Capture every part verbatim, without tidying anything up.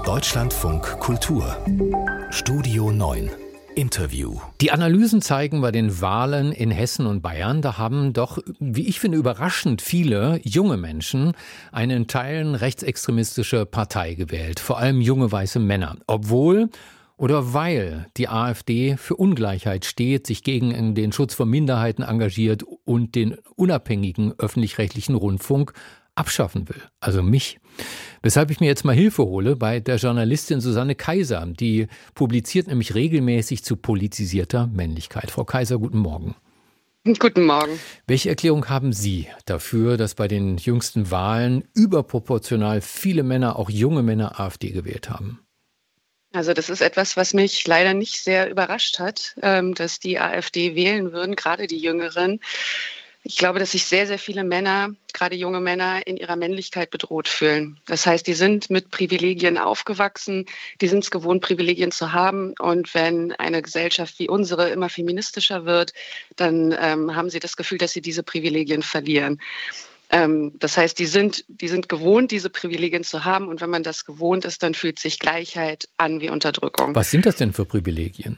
Deutschlandfunk Kultur Studio neun Interview. Die Analysen zeigen bei den Wahlen in Hessen und Bayern, da haben doch, wie ich finde, überraschend viele junge Menschen eine in Teilen rechtsextremistische Partei gewählt. Vor allem junge weiße Männer. Obwohl oder weil die AfD für Ungleichheit steht, sich gegen den Schutz von Minderheiten engagiert und den unabhängigen öffentlich-rechtlichen Rundfunk abschaffen will. Also mich. Weshalb ich mir jetzt mal Hilfe hole bei der Journalistin Susanne Kaiser. Die publiziert nämlich regelmäßig zu politisierter Männlichkeit. Frau Kaiser, guten Morgen. Guten Morgen. Welche Erklärung haben Sie dafür, dass bei den jüngsten Wahlen überproportional viele Männer, auch junge Männer, AfD gewählt haben? Also das ist etwas, was mich leider nicht sehr überrascht hat, dass die AfD wählen würden, gerade die Jüngeren. Ich glaube, dass sich sehr, sehr viele Männer, gerade junge Männer, in ihrer Männlichkeit bedroht fühlen. Das heißt, die sind mit Privilegien aufgewachsen, die sind es gewohnt, Privilegien zu haben. Und wenn eine Gesellschaft wie unsere immer feministischer wird, dann ähm, haben sie das Gefühl, dass sie diese Privilegien verlieren. Ähm, das heißt, die sind, die sind gewohnt, diese Privilegien zu haben. Und wenn man das gewohnt ist, dann fühlt sich Gleichheit an wie Unterdrückung. Was sind das denn für Privilegien?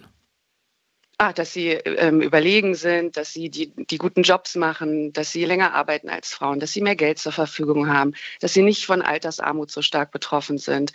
Ah, dass sie ähm, überlegen sind, dass sie die, die guten Jobs machen, dass sie länger arbeiten als Frauen, dass sie mehr Geld zur Verfügung haben, dass sie nicht von Altersarmut so stark betroffen sind,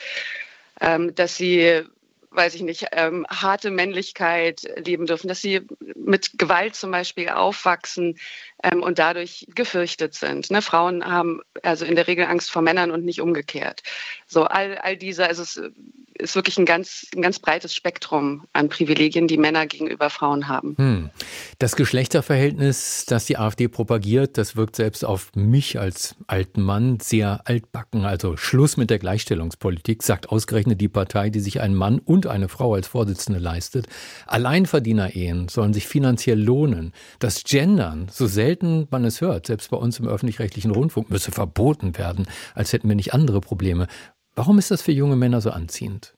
ähm, dass sie, weiß ich nicht, ähm, harte Männlichkeit leben dürfen, dass sie mit Gewalt zum Beispiel aufwachsen ähm, und dadurch gefürchtet sind. Ne? Frauen haben also in der Regel Angst vor Männern und nicht umgekehrt. So all, all diese, also es ist wirklich ein ganz, ein ganz breites Spektrum an Privilegien, die Männer gegenüber Frauen haben. Hm. Das Geschlechterverhältnis, das die AfD propagiert, das wirkt selbst auf mich als alten Mann sehr altbacken. Also Schluss mit der Gleichstellungspolitik, sagt ausgerechnet die Partei, die sich einen Mann und eine Frau als Vorsitzende leistet. Alleinverdienerehen sollen sich finanziell lohnen. Das Gendern, so selten man es hört, selbst bei uns im öffentlich-rechtlichen Rundfunk, müsse verboten werden, als hätten wir nicht andere Probleme. Warum ist das für junge Männer so anziehend?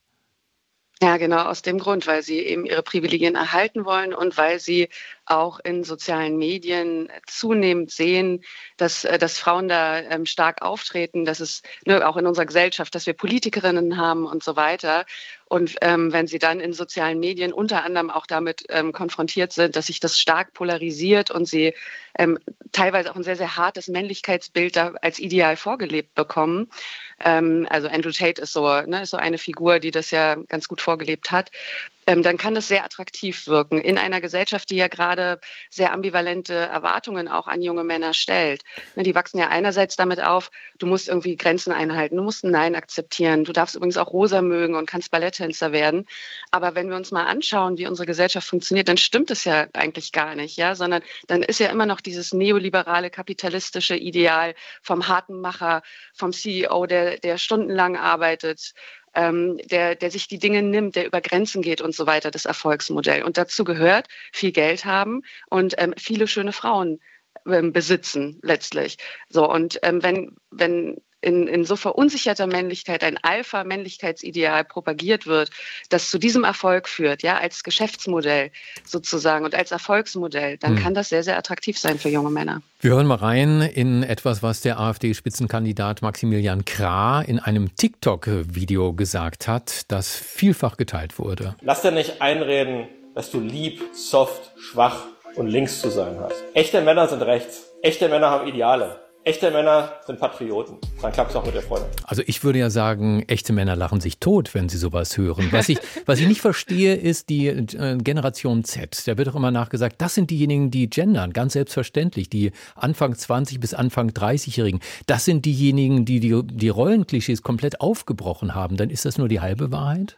Ja, genau, aus dem Grund, weil sie eben ihre Privilegien erhalten wollen und weil sie auch in sozialen Medien zunehmend sehen, dass, dass Frauen da ähm, stark auftreten, dass es ne, auch in unserer Gesellschaft, dass wir Politikerinnen haben und so weiter. Und ähm, wenn sie dann in sozialen Medien unter anderem auch damit ähm, konfrontiert sind, dass sich das stark polarisiert und sie ähm, teilweise auch ein sehr, sehr hartes Männlichkeitsbild da als ideal vorgelebt bekommen. Ähm, also Andrew Tate ist so, ne, ist so eine Figur, die das ja ganz gut vorgelebt hat. Ähm, dann kann das sehr attraktiv wirken in einer Gesellschaft, die ja gerade sehr ambivalente Erwartungen auch an junge Männer stellt. Ne, die wachsen ja einerseits damit auf, du musst irgendwie Grenzen einhalten, du musst ein Nein akzeptieren, du darfst übrigens auch rosa mögen und kannst Balletttänzer werden. Aber wenn wir uns mal anschauen, wie unsere Gesellschaft funktioniert, dann stimmt es ja eigentlich gar nicht, ja, sondern dann ist ja immer noch dieses neoliberale kapitalistische Ideal vom harten Macher, vom C E O, der, der stundenlang arbeitet, Ähm, der, der sich die Dinge nimmt, der über Grenzen geht und so weiter, das Erfolgsmodell. Und dazu gehört viel Geld haben und ähm, viele schöne Frauen ähm, besitzen letztlich. So, und ähm, wenn, wenn in, in so verunsicherter Männlichkeit ein Alpha-Männlichkeitsideal propagiert wird, das zu diesem Erfolg führt, ja, als Geschäftsmodell sozusagen und als Erfolgsmodell, dann hm. kann das sehr, sehr attraktiv sein für junge Männer. Wir hören mal rein in etwas, was der AfD-Spitzenkandidat Maximilian Krah in einem TikTok-Video gesagt hat, das vielfach geteilt wurde. Lass dir nicht einreden, dass du lieb, soft, schwach und links zu sein hast. Echte Männer sind rechts. Echte Männer haben Ideale. Echte Männer sind Patrioten. Dann klappt es auch mit der Freundin. Also ich würde ja sagen, echte Männer lachen sich tot, wenn sie sowas hören. Was ich, was ich nicht verstehe, ist die äh, Generation Z. Da wird doch immer nachgesagt, das sind diejenigen, die gendern, ganz selbstverständlich. Die Anfang zwanzig bis Anfang dreißig-Jährigen. Das sind diejenigen, die, die die Rollenklischees komplett aufgebrochen haben. Dann ist das nur die halbe Wahrheit?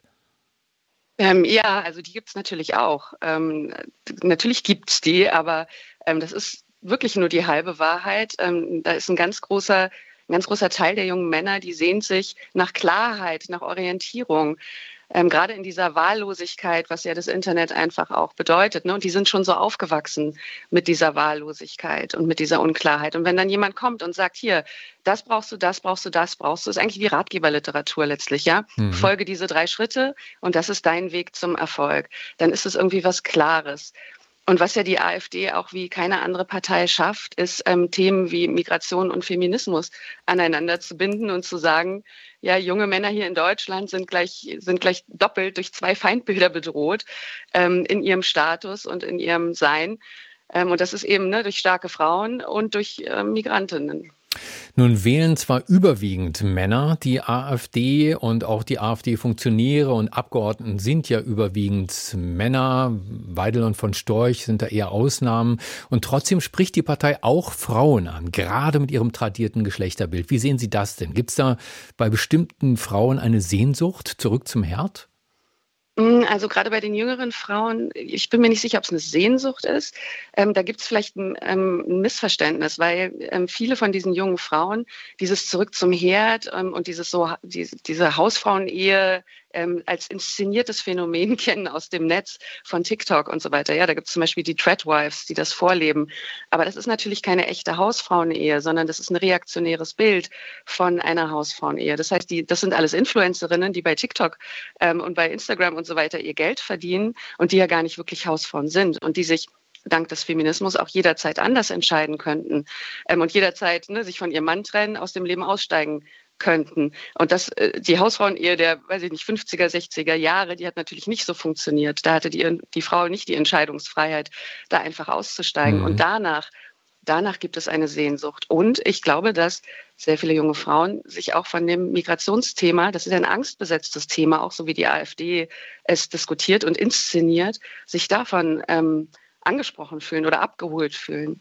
Ähm, ja, also die gibt es natürlich auch. Ähm, natürlich gibt es die, aber ähm, das ist wirklich nur die halbe Wahrheit. Ähm, da ist ein ganz großer, ein ganz großer Teil der jungen Männer, die sehnt sich nach Klarheit, nach Orientierung. Ähm, gerade in dieser Wahllosigkeit, was ja das Internet einfach auch bedeutet. Ne? Und die sind schon so aufgewachsen mit dieser Wahllosigkeit und mit dieser Unklarheit. Und wenn dann jemand kommt und sagt, hier, das brauchst du, das brauchst du, das brauchst du, ist eigentlich wie Ratgeberliteratur letztlich, ja. Mhm. Folge diese drei Schritte und das ist dein Weg zum Erfolg. Dann ist es irgendwie was Klares. Und was ja die AfD auch wie keine andere Partei schafft, ist ähm, Themen wie Migration und Feminismus aneinander zu binden und zu sagen, ja, junge Männer hier in Deutschland sind gleich, sind gleich doppelt durch zwei Feindbilder bedroht ähm, in ihrem Status und in ihrem Sein. Ähm, und das ist eben ne, durch starke Frauen und durch äh, Migrantinnen. Nun wählen zwar überwiegend Männer die AfD und auch die AfD-Funktionäre und Abgeordneten sind ja überwiegend Männer. Weidel und von Storch sind da eher Ausnahmen. Und trotzdem spricht die Partei auch Frauen an, gerade mit ihrem tradierten Geschlechterbild. Wie sehen Sie das denn? Gibt es da bei bestimmten Frauen eine Sehnsucht zurück zum Herd? Also gerade bei den jüngeren Frauen, ich bin mir nicht sicher, ob es eine Sehnsucht ist. Ähm, da gibt es vielleicht ein, ähm, ein Missverständnis, weil ähm, viele von diesen jungen Frauen dieses Zurück zum Herd ähm, und dieses so diese, diese Hausfrauenehe ähm, als inszeniertes Phänomen kennen aus dem Netz von TikTok und so weiter. Ja, da gibt es zum Beispiel die Treadwives, die das vorleben. Aber das ist natürlich keine echte Hausfrauenehe, sondern das ist ein reaktionäres Bild von einer Hausfrauenehe. Das heißt, die, das sind alles Influencerinnen, die bei TikTok ähm, und bei Instagram und so weiter ihr Geld verdienen und die ja gar nicht wirklich Hausfrauen sind und die sich dank des Feminismus auch jederzeit anders entscheiden könnten ähm, und jederzeit ne, sich von ihrem Mann trennen, aus dem Leben aussteigen könnten. Und das, die Hausfrauenehe der, weiß ich nicht, fünfziger, sechziger Jahre, die hat natürlich nicht so funktioniert. Da hatte die, die Frau nicht die Entscheidungsfreiheit, da einfach auszusteigen. Mhm. Und danach, danach gibt es eine Sehnsucht. Und ich glaube, dass sehr viele junge Frauen sich auch von dem Migrationsthema, das ist ein angstbesetztes Thema, auch so wie die AfD es diskutiert und inszeniert, sich davon ähm, angesprochen fühlen oder abgeholt fühlen.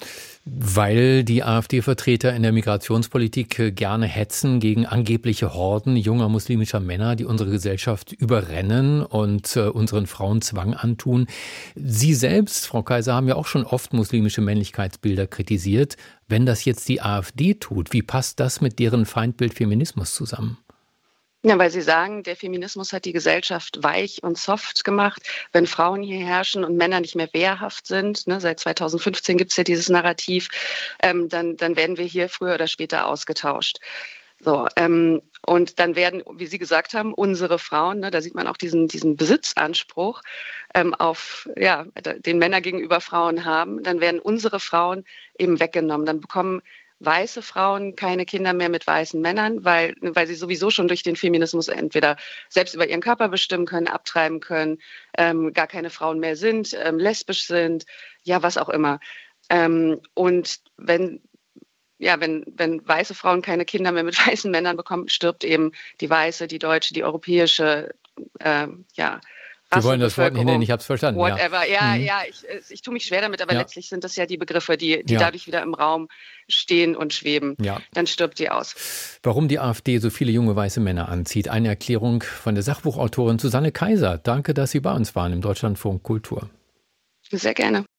Weil die AfD-Vertreter in der Migrationspolitik gerne hetzen gegen angebliche Horden junger muslimischer Männer, die unsere Gesellschaft überrennen und äh, unseren Frauen Zwang antun. Sie selbst, Frau Kaiser, haben ja auch schon oft muslimische Männlichkeitsbilder kritisiert. Wenn das jetzt die AfD tut, wie passt das mit deren Feindbild Feminismus zusammen? Ja, weil Sie sagen, der Feminismus hat die Gesellschaft weich und soft gemacht. Wenn Frauen hier herrschen und Männer nicht mehr wehrhaft sind, ne, seit zweitausendfünfzehn gibt es ja dieses Narrativ, ähm, dann, dann werden wir hier früher oder später ausgetauscht. So, ähm, und dann werden, wie Sie gesagt haben, unsere Frauen, ne, da sieht man auch diesen, diesen Besitzanspruch ähm, auf, ja, den Männer gegenüber Frauen haben, dann werden unsere Frauen eben weggenommen. Dann bekommen weiße Frauen keine Kinder mehr mit weißen Männern, weil, weil sie sowieso schon durch den Feminismus entweder selbst über ihren Körper bestimmen können, abtreiben können, ähm, gar keine Frauen mehr sind, ähm, lesbisch sind, ja, was auch immer. Ähm, und wenn, ja, wenn, wenn weiße Frauen keine Kinder mehr mit weißen Männern bekommen, stirbt eben die weiße, die deutsche, die europäische, äh, ja, Sie wollen das Wort nicht nennen, ich habe es verstanden. Whatever. Ja, ja, mhm. ja ich, ich tue mich schwer damit, aber ja. letztlich sind das ja die Begriffe, die, die ja. dadurch wieder im Raum stehen und schweben. Ja. Dann stirbt die aus. Warum die AfD so viele junge weiße Männer anzieht, eine Erklärung von der Sachbuchautorin Susanne Kaiser. Danke, dass Sie bei uns waren im Deutschlandfunk Kultur. Sehr gerne.